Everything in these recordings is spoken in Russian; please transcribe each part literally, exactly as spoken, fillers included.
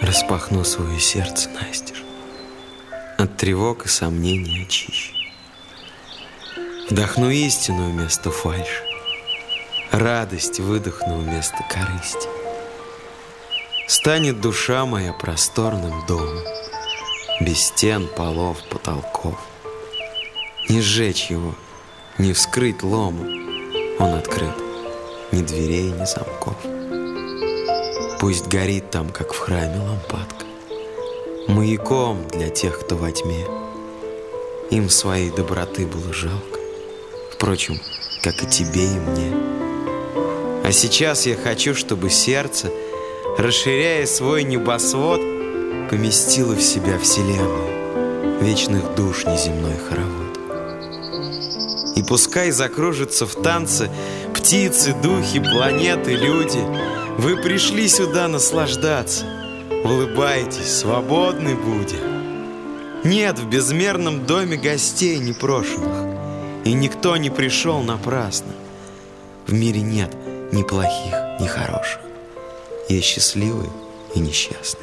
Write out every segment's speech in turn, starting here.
Распахну свое сердце настежь, от тревог и сомнений очищу. Вдохну истину вместо фальши, радость выдохну вместо корысти. Станет душа моя просторным домом, без стен, полов, потолков. Не сжечь его, не вскрыть лому, он открыт, ни дверей, ни замков. Пусть горит там, как в храме, лампадка, маяком для тех, кто во тьме. Им своей доброты было жалко, впрочем, как и тебе и мне. А сейчас я хочу, чтобы сердце, расширяя свой небосвод, поместило в себя вселенную, вечных душ неземной хоровод. И пускай закружатся в танце птицы, духи, планеты, люди. Вы пришли сюда наслаждаться, улыбайтесь, свободны будем. Нет в безмерном доме гостей непрошенных, и никто не пришел напрасно. В мире нет ни плохих, ни хороших. Есть счастливые и несчастные.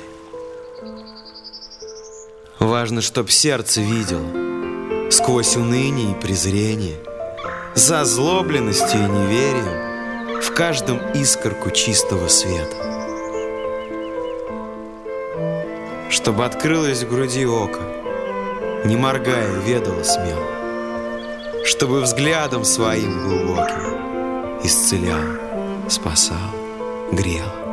Важно, чтоб сердце видело сквозь уныние и презрение, за озлобленностью и неверием в каждом искорку чистого света. Чтобы открылось в груди око, не моргая, ведало смело, чтобы взглядом своим глубоким исцелял, спасал, грел.